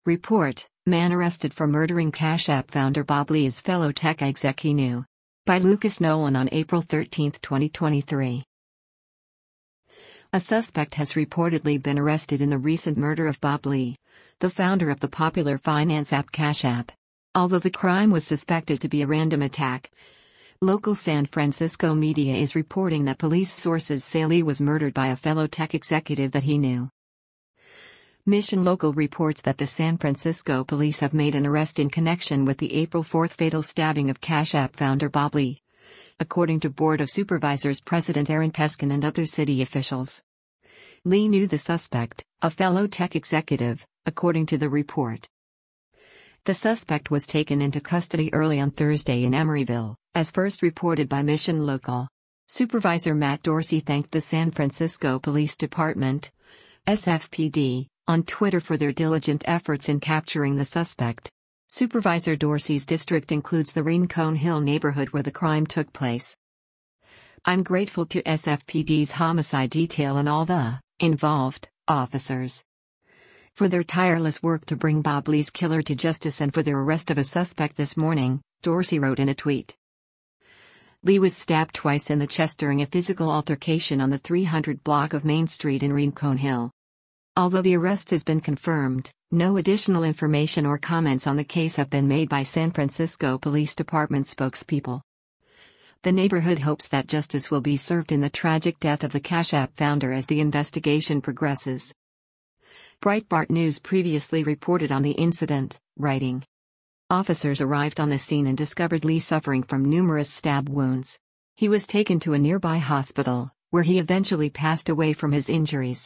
Report: Man arrested for murdering Cash App founder Bob Lee as fellow tech exec he knew. By Lucas Nolan on April 13, 2023. A suspect has reportedly been arrested in the recent murder of Bob Lee, the founder of the popular finance app Cash App. Although the crime was suspected to be a random attack, local San Francisco media is reporting that police sources say Lee was murdered by a fellow tech executive that he knew. Mission Local reports that the San Francisco police have made an arrest in connection with the April 4 fatal stabbing of Cash App founder Bob Lee, according to Board of Supervisors President Aaron Peskin and other city officials. Lee knew the suspect, a fellow tech executive, according to the report. The suspect was taken into custody early on Thursday in Emeryville, as first reported by Mission Local. Supervisor Matt Dorsey thanked the San Francisco Police Department, SFPD, on Twitter for their diligent efforts in capturing the suspect. Supervisor Dorsey's district includes the Rincon Hill neighborhood where the crime took place. "I'm grateful to SFPD's homicide detail and all the involved officers for their tireless work to bring Bob Lee's killer to justice and for their arrest of a suspect this morning," Dorsey wrote in a tweet. Lee was stabbed twice in the chest during a physical altercation on the 300 block of Main Street in Rincon Hill. Although the arrest has been confirmed, no additional information or comments on the case have been made by San Francisco Police Department spokespeople. The neighborhood hopes that justice will be served in the tragic death of the Cash App founder as the investigation progresses. Breitbart News previously reported on the incident, writing, "Officers arrived on the scene and discovered Lee suffering from numerous stab wounds. He was taken to a nearby hospital, where he eventually passed away from his injuries."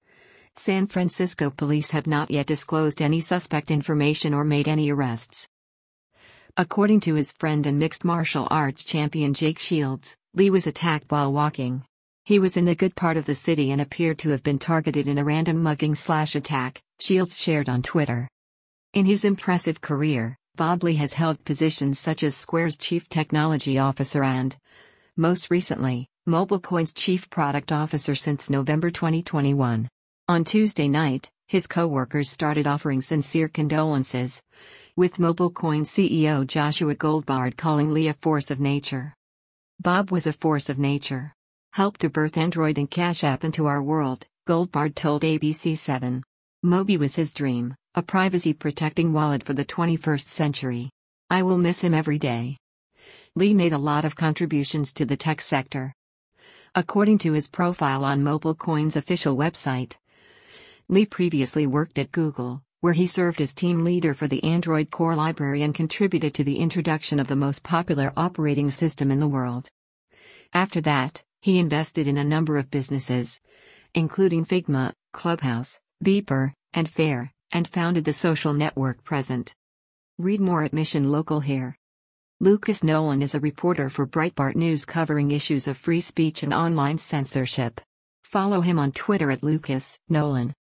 San Francisco police have not yet disclosed any suspect information or made any arrests. According to his friend and mixed martial arts champion Jake Shields, Lee was attacked while walking. He was in the good part of the city and appeared to have been targeted in a random mugging/attack, Shields shared on Twitter. In his impressive career, Bob Lee has held positions such as Square's chief technology officer and, most recently, MobileCoin's chief product officer since November 2021. On Tuesday night, his co-workers started offering sincere condolences, with MobileCoin CEO Joshua Goldbard calling Lee a force of nature. "Bob was a force of nature. Helped to birth Android and Cash App into our world," Goldbard told ABC7. "Mobi was his dream, a privacy-protecting wallet for the 21st century. I will miss him every day." Lee made a lot of contributions to the tech sector. According to his profile on MobileCoin's official website, Lee previously worked at Google, where he served as team leader for the Android core library and contributed to the introduction of the most popular operating system in the world. After that, he invested in a number of businesses, including Figma, Clubhouse, Beeper, and Fair, and founded the social network Present. Read more at Mission Local here. Lucas Nolan is a reporter for Breitbart News covering issues of free speech and online censorship. Follow him on Twitter at Lucas Nolan.